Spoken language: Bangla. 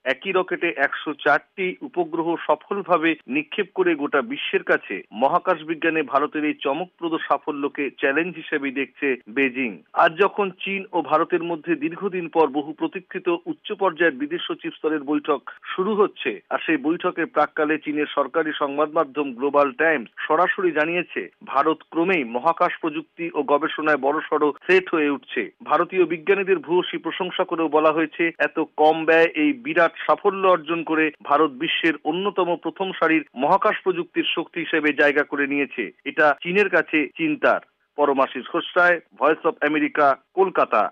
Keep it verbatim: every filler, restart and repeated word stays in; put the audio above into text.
একই রকেটে একশো চারটি উপগ্রহ সফলভাবে নিক্ষেপ করে গোটা বিশ্বের কাছে মহাকাশ বিজ্ঞানে ভারতের এই চমকপ্রদ সাফল্যকে চ্যালেঞ্জ হিসেবে দেখছে বেজিং। আজ যখন চীন ও ভারতের মধ্যে দীর্ঘদিন পর বহু প্রতীক্ষিত উচ্চ পর্যায়ের বিদেশ সচিব স্তরের বৈঠক শুরু হচ্ছে, আর সেই বৈঠকের প্রাক্কালে চীনের সরকারি সংবাদ মাধ্যম গ্লোবাল টাইমস সরাসরি জানিয়েছে ভারত ক্রমেই মহাকাশ প্রযুক্তি ও গবেষণায় বড়সড় থ্রেট হয়ে উঠছে। ভারতীয় বিজ্ঞানীদের ভূয়সী প্রশংসা করেও বলা হয়েছে, এত কম ব্যয়ে এই বিরাট সাফল্য অর্জন করে ভারত বিশ্বের অন্যতম প্রথম সারির মহাকাশ প্রযুক্তির শক্তি হিসেবে জায়গা করে নিয়েছে। এটা চীনের কাছে চিন্তার। পরমাশিস খোসরায়, ভয়েস অফ আমেরিকা, কলকাতা।